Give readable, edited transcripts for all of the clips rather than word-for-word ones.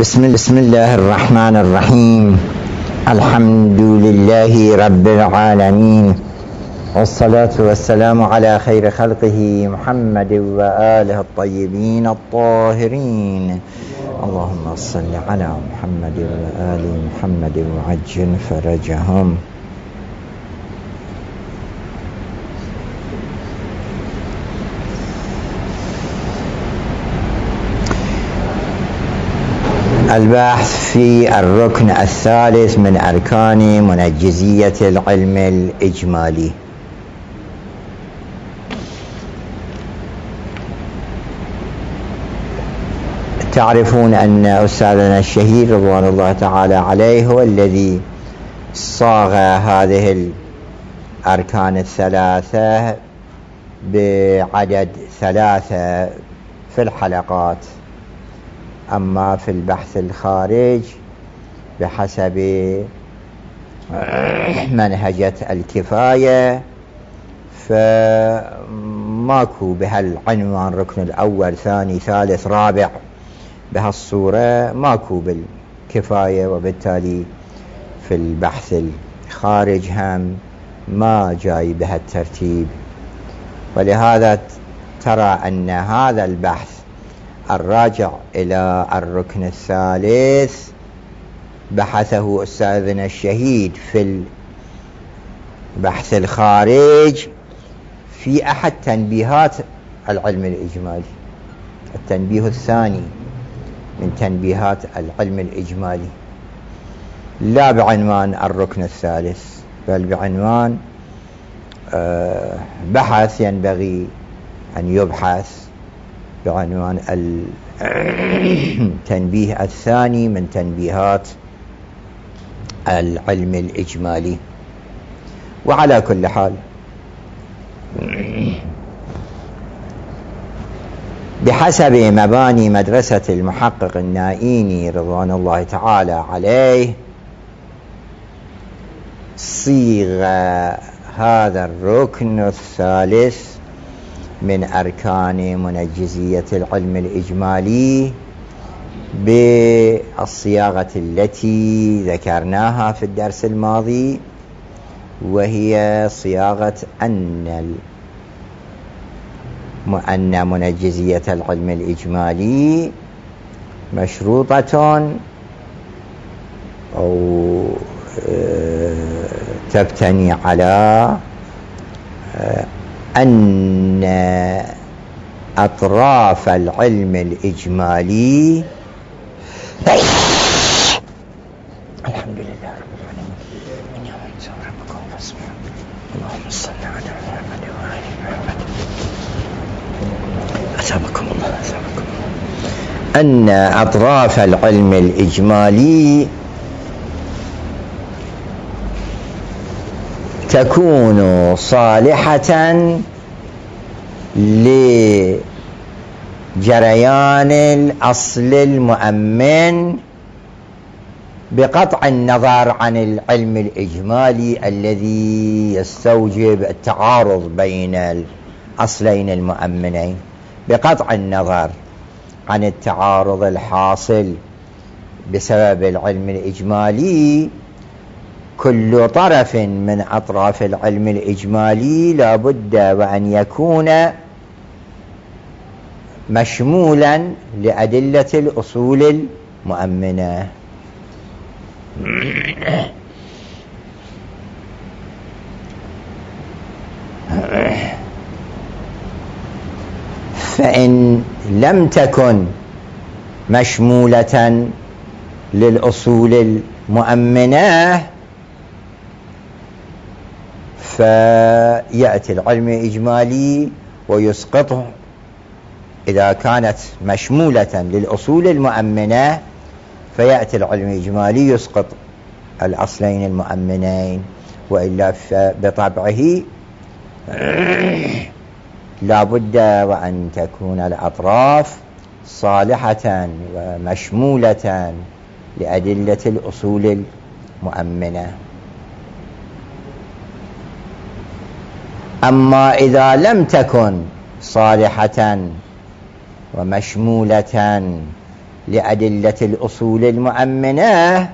بسم الله الرحمن الرحيم. الحمد لله رب العالمين، والصلاة والسلام على خير خلقه محمد وآله الطيبين الطاهرين. اللهم صل على محمد وآل محمد وعجل فرجهم. البحث في الركن الثالث من أركان منجزية العلم الإجمالي. تعرفون أن أستاذنا الشهيد رضوان الله تعالى عليه هو الذي صاغ هذه الأركان الثلاثة بعدد 3 في الحلقات. أما في البحث الخارج بحسب منهجة الكفاية فماكو بهالعنوان ركن الأول ثاني ثالث رابع بهالصورة، ماكو بالكفاية، وبالتالي في البحث الخارج هم ما جاي بهالترتيب. ولهذا ترى أن هذا البحث الراجع إلى الركن الثالث بحثه أستاذنا الشهيد في البحث الخارج في أحد تنبيهات العلم الإجمالي، التنبيه الثاني من تنبيهات العلم الإجمالي، لا بعنوان الركن الثالث بل بعنوان بحث ينبغي أن يبحث بعنوان التنبيه الثاني من تنبيهات العلم الإجمالي. وعلى كل حال بحسب مباني مدرسة المحقق النائيني رضوان الله تعالى عليه صيغ هذا الركن الثالث من أركان منجزية العلم الإجمالي بالصياغة التي ذكرناها في الدرس الماضي، وهي صياغة أن منجزية العلم الإجمالي مشروطة أو تبتني على أن أطراف العلم الإجمالي الحمد لله رب العالمين من يوم ربكم فاسمعوا اللهم صل على محمد وآل محمد أثابكم الله أثابكم الله. أن أطراف العلم الإجمالي تكون صالحة لجريان الأصل المؤمن بقطع النظر عن العلم الإجمالي الذي يستوجب التعارض بين الأصلين المؤمنين، بقطع النظر عن التعارض الحاصل بسبب العلم الإجمالي. كل طرف من أطراف العلم الإجمالي لا بد وأن يكون مشمولا لأدلة الأصول المؤمنة. فإن لم تكن مشمولة للأصول المؤمنة فيأتي العلم الإجمالي ويسقطه. إذا كانت مشمولة للأصول المؤمنة فيأتي العلم الإجمالي يسقط الأصلين المؤمنين، وإلا بطبعه لا بد وأن تكون الأطراف صالحة ومشمولة لأدلة الأصول المؤمنة. أما إذا لم تكن صالحة ومشمولة لأدلة الأصول المؤمنة،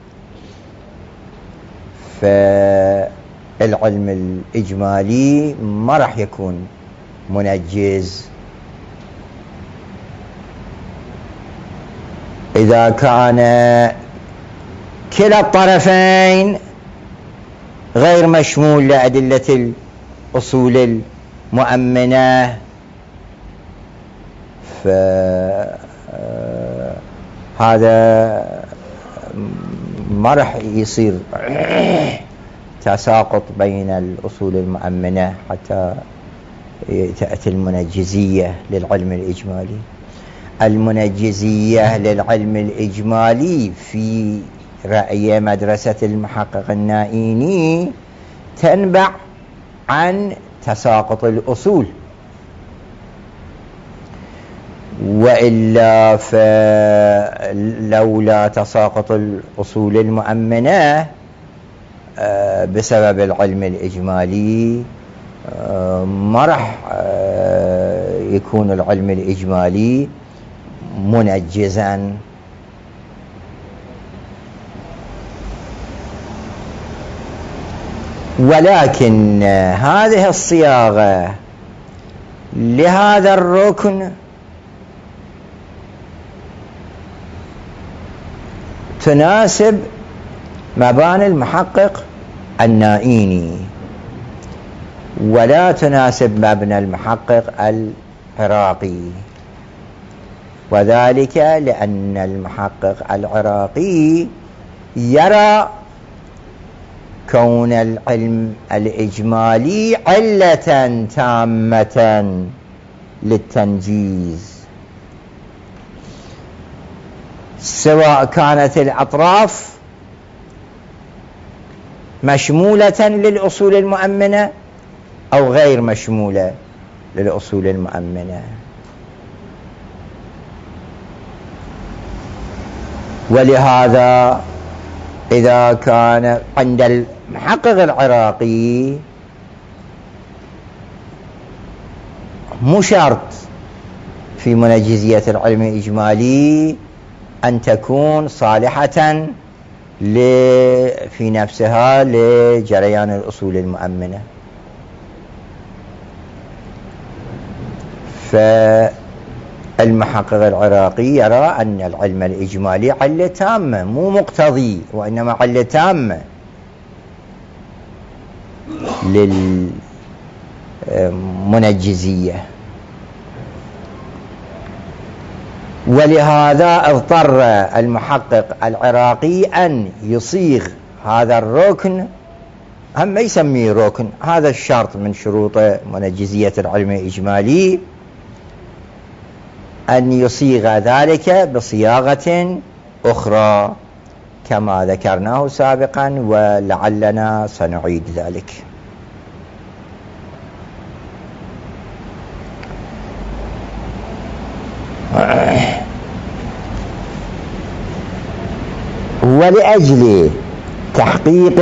فالعلم الإجمالي ما راح يكون منجز. إذا كان كلا الطرفين غير مشمول لأدلة الأصول المؤمنة، فهذا ما راح يصير تساقط بين الأصول المؤمنة حتى تأتي المنجزية للعلم الإجمالي. المنجزية للعلم الإجمالي في رأي مدرسة المحقق النائيني تنبع عن تساقط الأصول، وإلا فلولا تساقط الأصول المؤمنة بسبب العلم الإجمالي ما راح يكون العلم الإجمالي منجزا. ولكن هذه الصياغة لهذا الركن تناسب مباني المحقق النائيني، ولا تناسب مبنى المحقق العراقي، وذلك لأن المحقق العراقي يرى كون العلم الإجمالي علة تامة للتنجيز، سواء كانت الأطراف مشمولة للأصول المؤمنة أو غير مشمولة للأصول المؤمنة. ولهذا إذا كان عند المحقق العراقي مو شرط في منجزية العلم الإجمالي أن تكون صالحة في نفسها لجريان الأصول المؤمنة، فالمحقق العراقي يرى أن العلم الإجمالي علة تامة، مو مقتضي وإنما علة تامة للمنجزية. ولهذا اضطر المحقق العراقي أن يصيغ هذا الركن، هم ما يسميه ركن، هذا الشرط من شروط منجزية العلم الإجمالي، أن يصيغ ذلك بصياغة أخرى كما ذكرناه سابقا، ولعلنا سنعيد ذلك. ولأجل تحقيق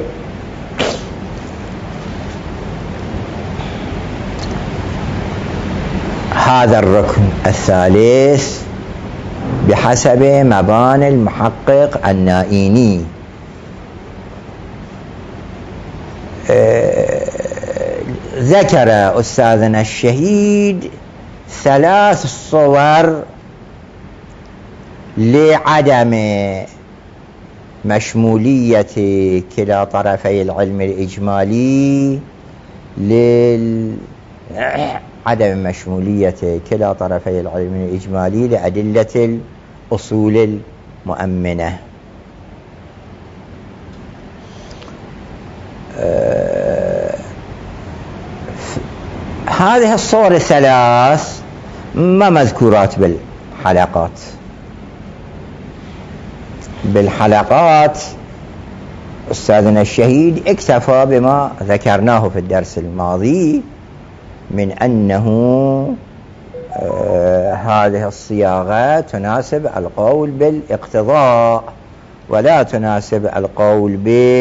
هذا الركن الثالث بحسب مباني المحقق النائيني، ذكر أستاذنا الشهيد 3 صور لعدم مشمولية كلا طرفي العلم الإجمالي عدم مشمولية كلا طرفي العلم الإجمالي لأدلة الأصول المؤمنة. هذه الصور 3 ما مذكورات بالحلقات. أستاذنا الشهيد اكتفى بما ذكرناه في الدرس الماضي من أنه هذه الصياغة تناسب القول بالاقتضاء ولا تناسب القول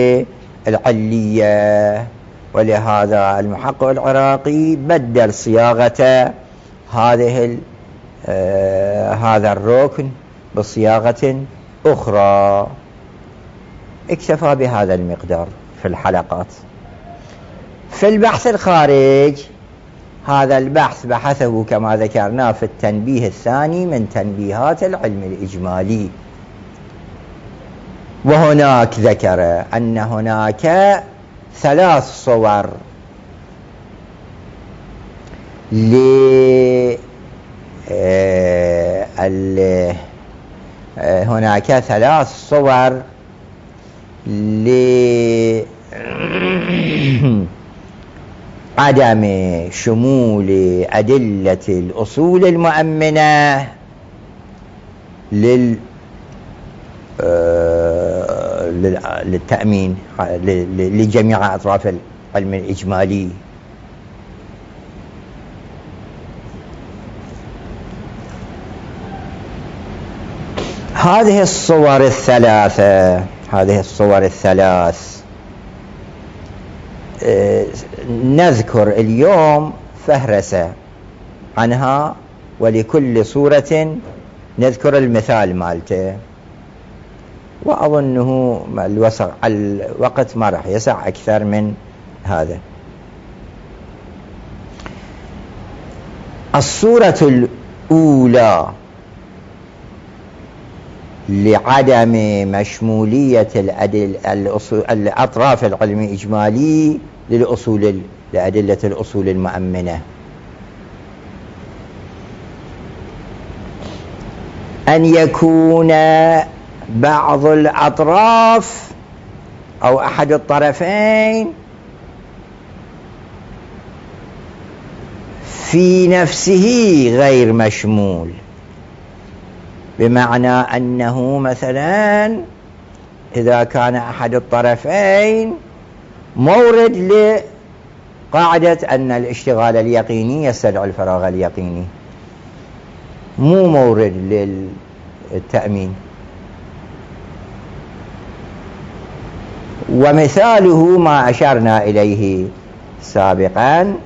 بالعلية، ولهذا المحقق العراقي بدل صياغة هذا الركن بصياغة أخرى. اكتفى بهذا المقدار في الحلقات. في البحث الخارج، هذا البحث بحثه كما ذكرنا في التنبيه الثاني من تنبيهات العلم الإجمالي، وهناك ذكر أن هناك 3 صور هناك 3 صور عدم شمول أدلة الأصول المؤمنة للتأمين لجميع أطراف العلم الإجمالي. هذه الصور الثلاث نذكر اليوم فهرسة عنها، ولكل صورة نذكر المثال مالته، وأظنه الوقت ما راح يسع أكثر من هذا. الصورة الأولى لعدم مشمولية الأطراف العلم الإجمالي لأدلة الأصول المؤمنة، أن يكون بعض الأطراف أو أحد الطرفين في نفسه غير مشمول، بمعنى أنه مثلا إذا كان أحد الطرفين مورد لقاعدة أن الاشتغال اليقيني يستدعي الفراغ اليقيني، مو مورد للتأمين. ومثاله ما أشرنا إليه سابقا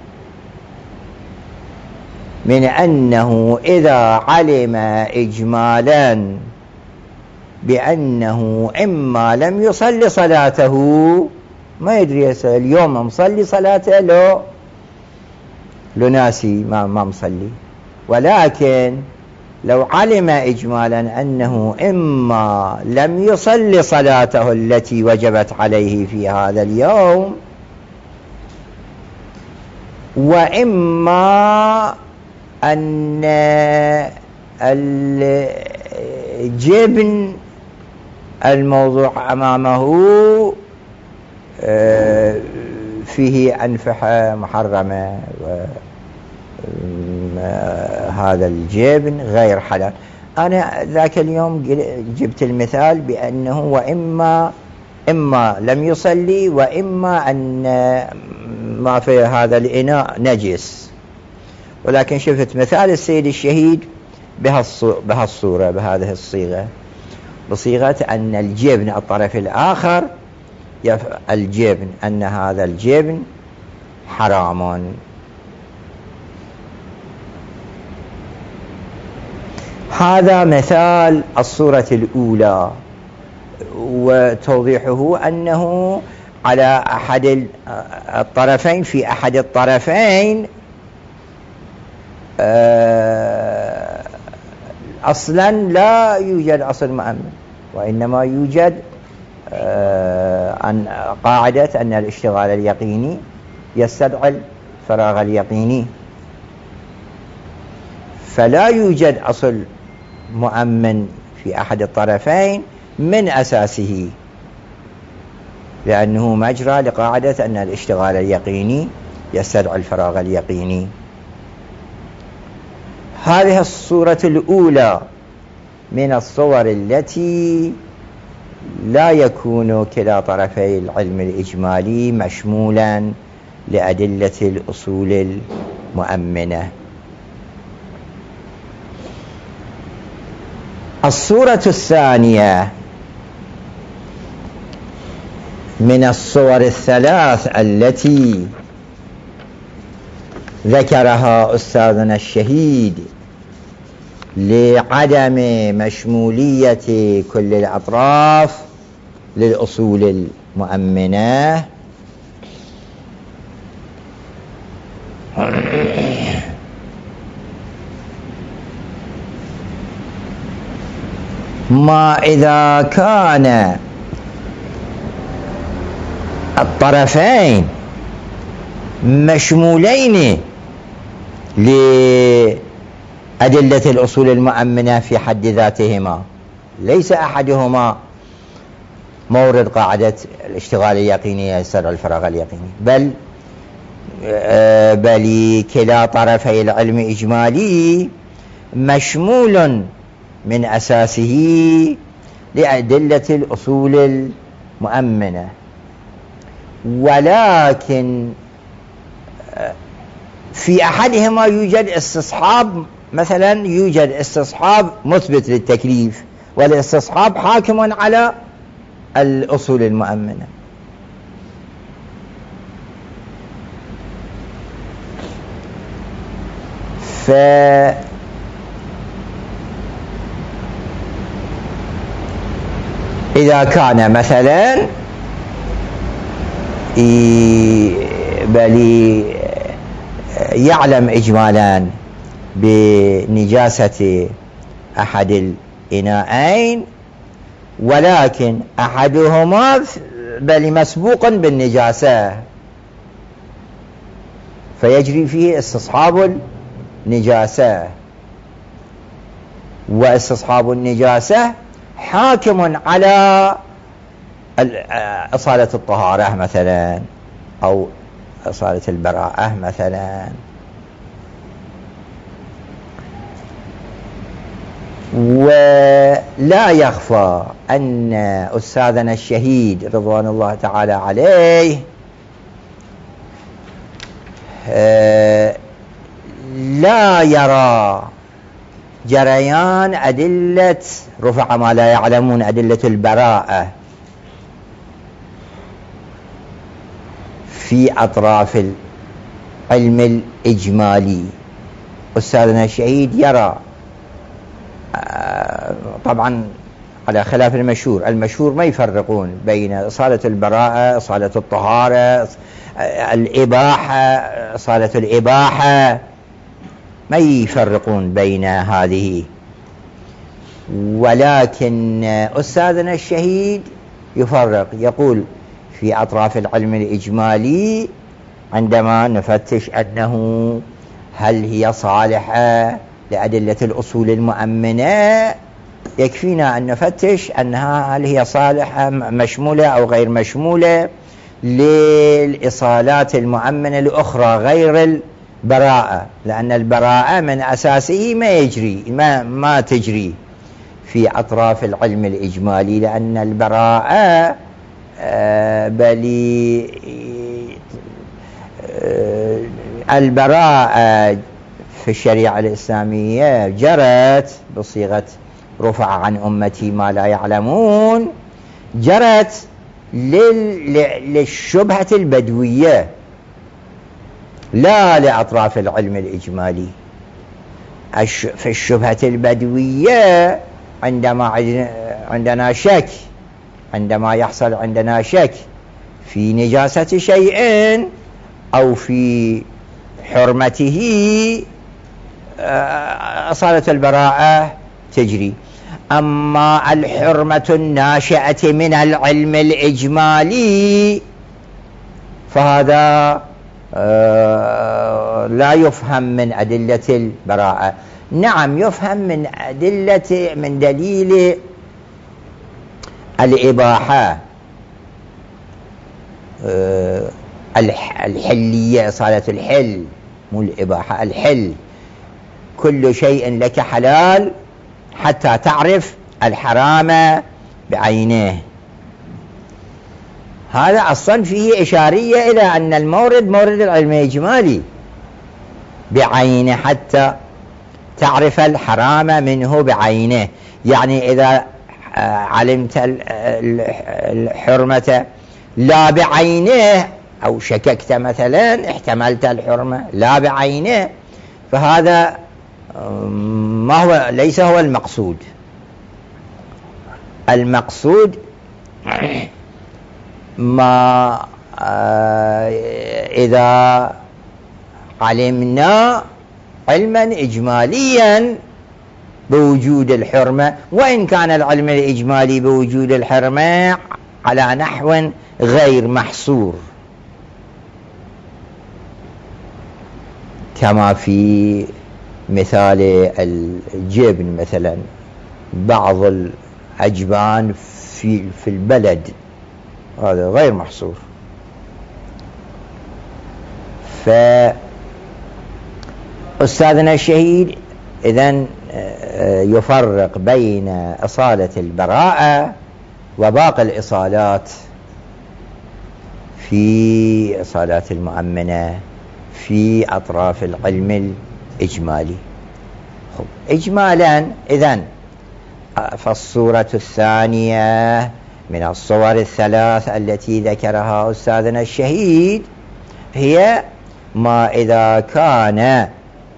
من أنه إذا علم إجمالا بأنه إما لم يصلي صلاته، ما يدري اليوم مصلي صلاته لو ناسي ما مصلي، ولكن لو علم إجمالا أنه إما لم يصلي صلاته التي وجبت عليه في هذا اليوم، وإما أن الجبن الموضوع أمامه فيه أنفحة محرمة، هذا الجبن غير حلال. أنا ذاك اليوم جبت المثال بأنه إما لم يصلي، وإما أن ما في هذا الإناء نجس، ولكن شفت مثال السيد الشهيد بهالصورة بهذه الصيغة، بصيغة أن الجبن الطرف الآخر الجبن أن هذا الجبن حرام. هذا مثال الصورة الأولى، وتوضيحه أنه على أحد الطرفين، في أحد الطرفين أصلا لا يوجد أصل مؤمن، وإنما يوجد قاعدة أن الاشتغال اليقيني يستدعي الفراغ اليقيني، فلا يوجد أصل مؤمن في أحد الطرفين من أساسه، لأنه مجرى لقاعدة أن الاشتغال اليقيني يستدعي الفراغ اليقيني. هذه الصورة الأولى من الصور التي لا يكون كلا طرفي العلم الإجمالي مشمولا لأدلة الأصول المؤمنة. الصورة الثانية من الصور الثلاث التي ذكرها أستاذنا الشهيد لعدم مشمولية كل الأطراف للأصول المؤمنة. ما إذا كان الطرفين مشمولين لأدلة الأصول المؤمنة في حد ذاتهما، ليس أحدهما مورد قاعدة الاشتغال اليقيني يستدعي الفراغ اليقيني، بل كلا طرفي العلم إجمالي مشمول من أساسه لأدلة الأصول المؤمنة، ولكن في أحدهما يوجد استصحاب، مثلا يوجد استصحاب مثبت للتكليف، والاستصحاب حاكم على الأصول المؤمنة. فإذا كان مثلا بل يعلم إجمالا بنجاسة أحد الإناءين، ولكن أحدهما بل مسبوق بالنجاسة، فيجري فيه استصحاب النجاسة، واستصحاب النجاسة حاكم على إصالة الطهارة مثلا، أو إصالة البراءة مثلا. ولا يخفى أن أستاذنا الشهيد رضوان الله تعالى عليه لا يرى جريان أدلة رفع ما لا يعلمون أدلة البراءة في أطراف العلم الإجمالي. أستاذنا الشهيد يرى طبعا على خلاف المشهور ما يفرقون بين إصالة البراءة، إصالة الطهارة، الإباحة، إصالة الإباحة، ما يفرقون بين هذه. ولكن أستاذنا الشهيد يفرق، يقول في أطراف العلم الإجمالي عندما نفتش أنه هل هي صالحة لأدلة الأصول المؤمنة، يكفينا أن نفتش أنها هل هي صالحة مشمولة أو غير مشمولة للإصالات المؤمنة الأخرى غير البراءة، لأن البراءة من أساسه ما تجري في أطراف العلم الإجمالي، لأن البراءة البراءة في الشريعة الإسلامية جرت بصيغة رفع عن أمتي ما لا يعلمون، جرت للشبهة البدوية لا لأطراف العلم الإجمالي. في الشبهة البدوية عندنا شك، عندما يحصل عندنا شك في نجاسة شيء أو في حرمته، أصالة البراءة تجري. أما الحرمة الناشئة من العلم الإجمالي فهذا لا يفهم من أدلة البراءة. نعم يفهم من دليل الإباحة الحلية، إصالة الحل، مو الإباحة، الحل. كل شيء لك حلال حتى تعرف الحرام بعينه. هذا أصلا فيه إشارية إلى أن المورد مورد العلم الإجمالي بعينه حتى تعرف الحرام منه بعينه. يعني إذا علمت الحرمة لا بعينه أو شككت مثلا، احتملت الحرمة لا بعينه، فهذا ليس هو المقصود. المقصود ما إذا علمنا علما إجماليا بوجود الحرمة، وإن كان العلم الإجمالي بوجود الحرمة على نحو غير محصور، كما في مثال الجبن مثلا، بعض الأجبان في البلد، هذا غير محصور. فأستاذنا الشهيد إذن يفرق بين إصالة البراءة وباقي الإصالات في إصالات المؤمنة في أطراف العلم الإجمالي. إجمالا إذن فالصورة الثانية من الصور الثلاث التي ذكرها أستاذنا الشهيد هي ما إذا كان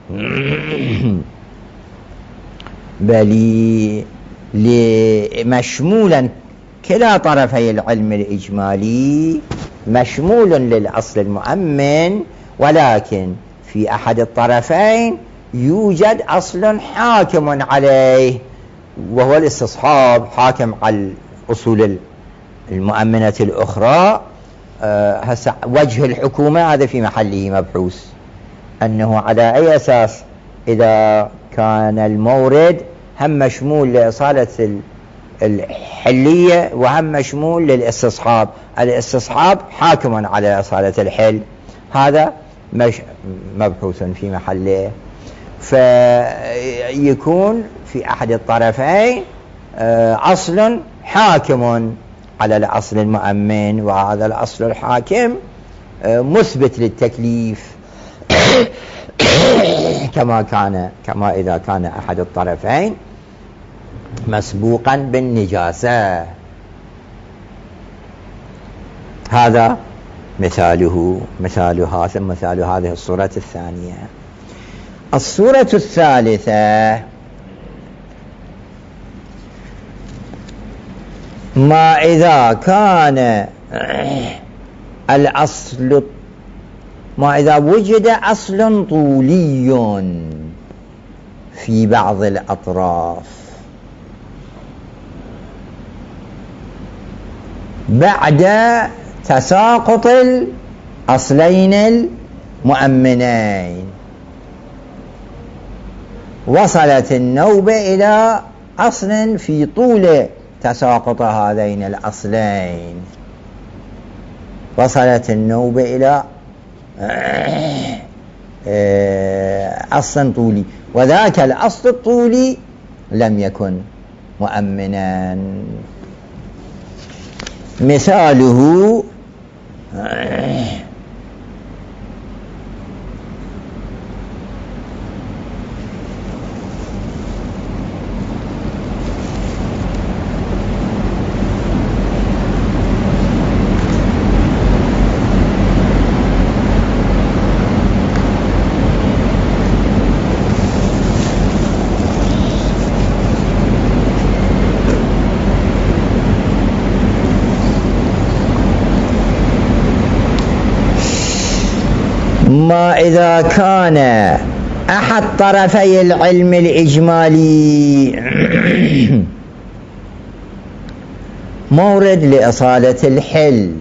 مشمولا كلا طرفي العلم الإجمالي، مشمول للأصل المؤمن، ولكن في أحد الطرفين يوجد أصل حاكم عليه وهو الاستصحاب، حاكم على الأصول المؤمنة الأخرى. هسه وجه الحكومة هذا في محله مبحوث، أنه على أي أساس إذا كان المورد هم مشمول لإصالة الحلية وهم مشمول للاستصحاب، الاستصحاب حاكم على إصالة الحل، هذا مبحوث في محله. فيكون في أحد الطرفين أصل حاكم على الأصل المؤمن، وهذا الأصل الحاكم مثبت للتكليف كما إذا كان أحد الطرفين مسبوقا بالنجاسة. هذا مثال هذه الصورة الثانية. الصورة الثالثة ما إذا كان الأصل، ما إذا وجد أصل طولي في بعض الأطراف بعد تساقط الأصلين المؤمنين، وصلت النوبة إلى أصل في طول تساقط هذين الأصلين، وصلت النوبة إلى أصل طولي، وذاك الأصل الطولي لم يكن مؤمنا. مثاله ما إذا كان أحد طرفي العلم الإجمالي مورد لإصالة الحل،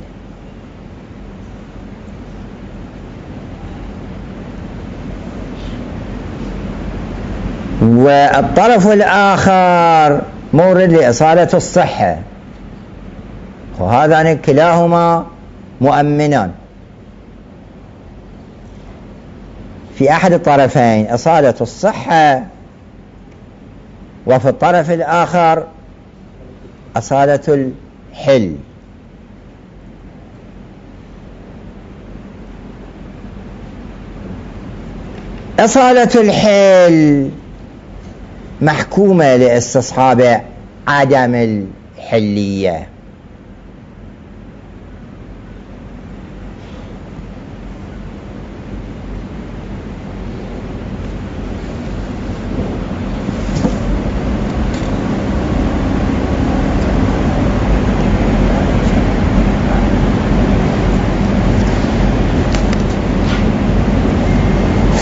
والطرف الآخر مورد لإصالة الصحة، وهذان كلاهما مؤمنان. في أحد الطرفين إصالة الصحة، وفي الطرف الآخر إصالة الحل. إصالة الحل محكومة لاستصحاب عدم الحلية،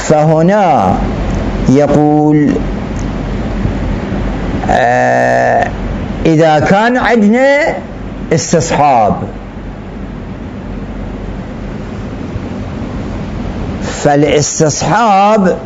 فهنا يقول إذا كان عندنا استصحاب، فالاستصحاب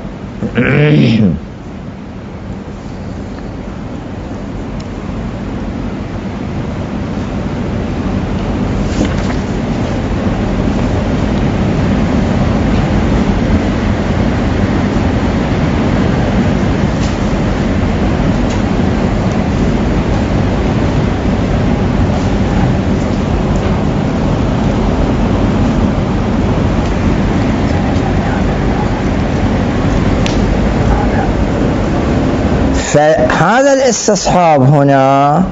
فهذا الاستصحاب هنا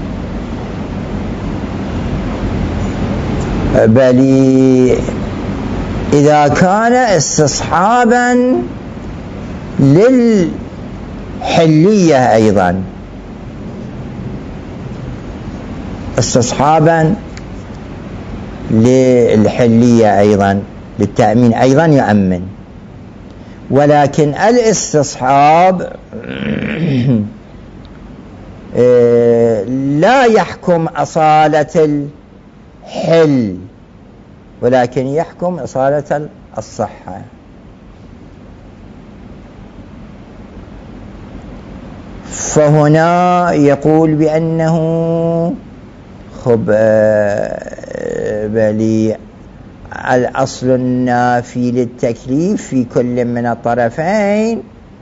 بل إذا كان استصحابا للحلية أيضا، استصحابا للحلية أيضا، للتأمين أيضا يؤمن. ولكن الاستصحاب لا يحكم أصالة الحل، ولكن يحكم أصالة الصحة. فهنا يقول بأنه بل الأصل النافي للتكليف في كل من الطرفين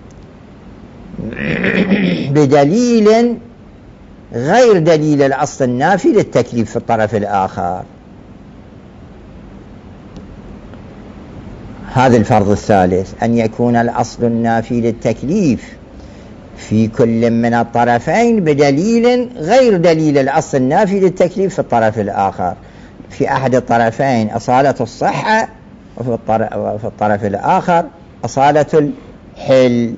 بدليل غير دليل الأصل النافي للتكليف في الطرف الآخر. هذا الفرض الثالث، أن يكون الأصل النافي للتكليف في كل من الطرفين بدليل غير دليل الأصل النافي للتكليف في الطرف الآخر. في أحد الطرفين أصالة الصحة، وفي الطرف الآخر أصالة الحل.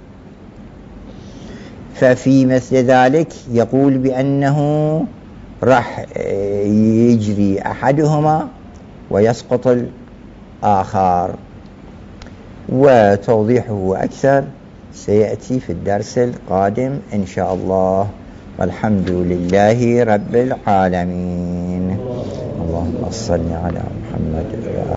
ففي مثل ذلك يقول بأنه راح يجري أحدهما ويسقط الآخر، وتوضيحه أكثر سيأتي في الدرس القادم إن شاء الله. والحمد لله رب العالمين. اللهم صل على محمد.